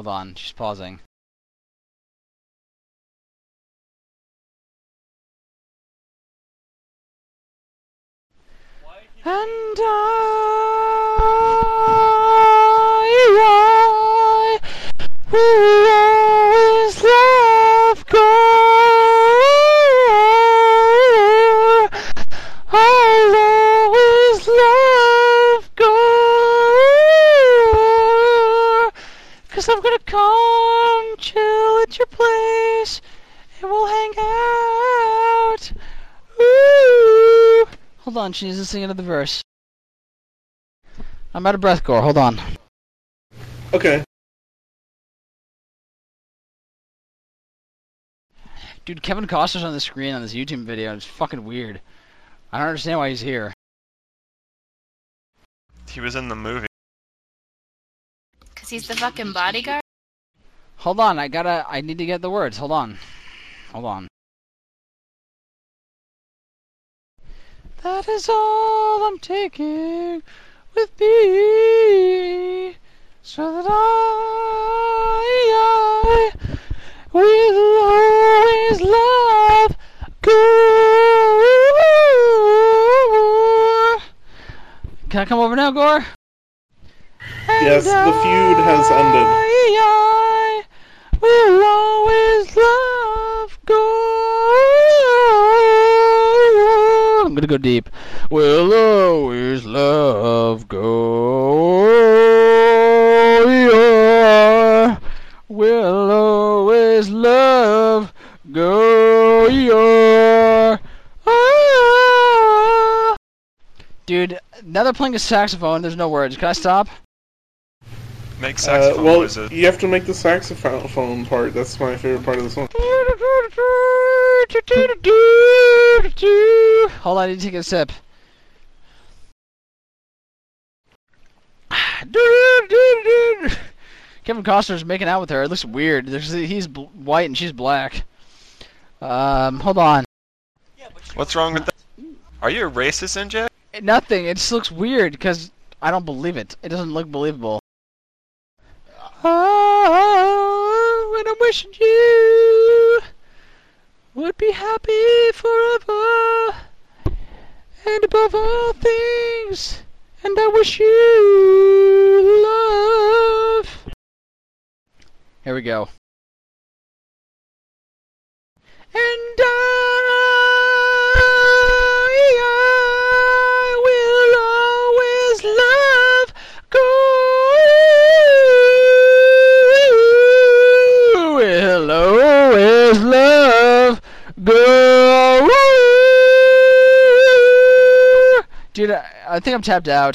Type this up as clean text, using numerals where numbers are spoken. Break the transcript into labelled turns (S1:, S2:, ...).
S1: Hold on, she's pausing. And I will always love God. I'll always love God. 'Cause I'm gonna come chill at your place and we'll hang out. Ooh. Hold on, she needs to sing another verse. I'm out of breath, Gore. Hold on.
S2: Okay.
S1: Dude, Kevin Costner's on the screen on this YouTube video, and it's fucking weird. I don't understand why he's here.
S3: He was in the movie.
S4: 'Cause he's the fucking bodyguard?
S1: Hold on, I need to get the words. Hold on. Hold on. That is all I'm taking with me, so that I will always love Gore. Can I come over now, Gore?
S2: Yes, the feud has ended.
S1: I will always love Gore. I'm gonna go deep. Will always love Gore. Will always love Gore. Ah. Dude, now they're playing a saxophone. There's no words. Can I stop?
S3: Make saxophone
S2: well,
S3: wizard.
S2: you have to make the saxophone part. That's my favorite part of the song.
S1: Hold on, I need to take a sip. Kevin Costner's making out with her. It looks weird. He's white and she's black. Hold on.
S3: What's wrong with that? Are you a racist, NJ?
S1: Nothing. It just looks weird because I don't believe it. It doesn't look believable. Oh, and I'm wishing you would be happy forever and above all things. And I wish you love. Here we go. And I will always love God. Will always love God. Dude, I think I'm tapped out.